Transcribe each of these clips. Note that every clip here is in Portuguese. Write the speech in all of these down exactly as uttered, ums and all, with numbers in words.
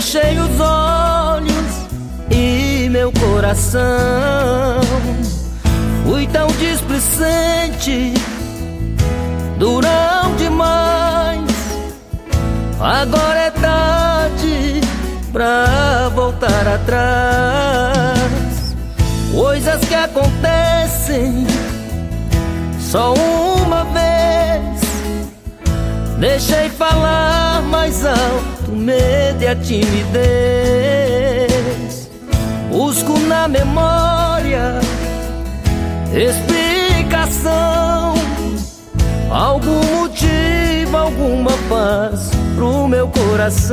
fechei os olhos e meu coração. Fui tão displicente, durão demais. Agora é tarde pra voltar atrás. Coisas que acontecem só uma vez. Deixei falar mais alto, medo e a timidez. Busco na memória explicação, algum motivo, alguma paz pro meu coração.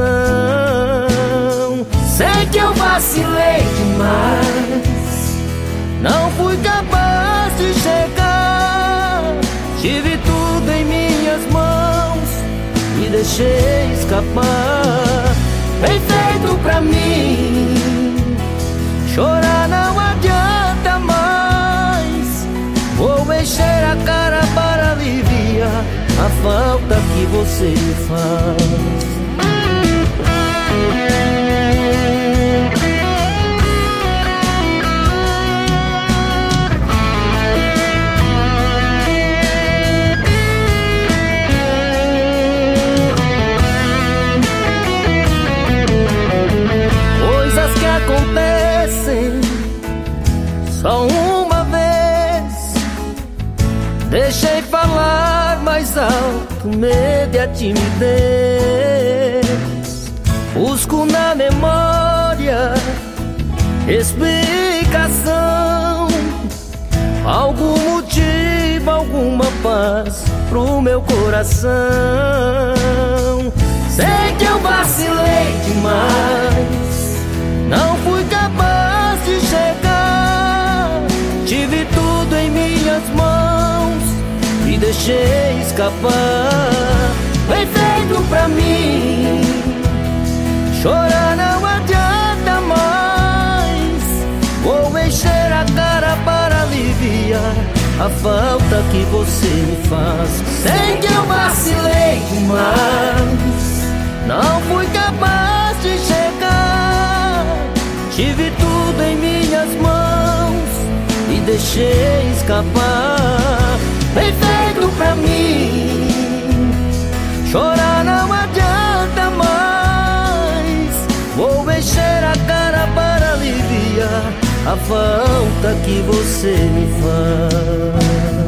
Sei que eu vacilei demais, não fui capaz de chegar. Tive tudo em minhas mãos e deixei escapar. Bem feito pra mim, chorar não adianta mais. Vou encher a cara para aliviar a falta que você me faz. Coisas que acontecem só uma vez. Deixei falar mais alto, medo e a timidez. Busco na memória explicação, algum motivo, alguma paz pro meu coração. Sei que eu vacilei demais, não fui capaz de chegar. Tive tudo em minhas mãos e deixei escapar. Bem feito pra mim, chorar não adianta mais. Vou encher a cara para aliviar a falta que você me faz. Sei que eu vacilei demais, não fui capaz de chegar. Tive tudo em minhas mãos e deixei escapar. Bem feito pra mim, chorar não adianta mais. Vou encher a cara para aliviar a falta que você me faz.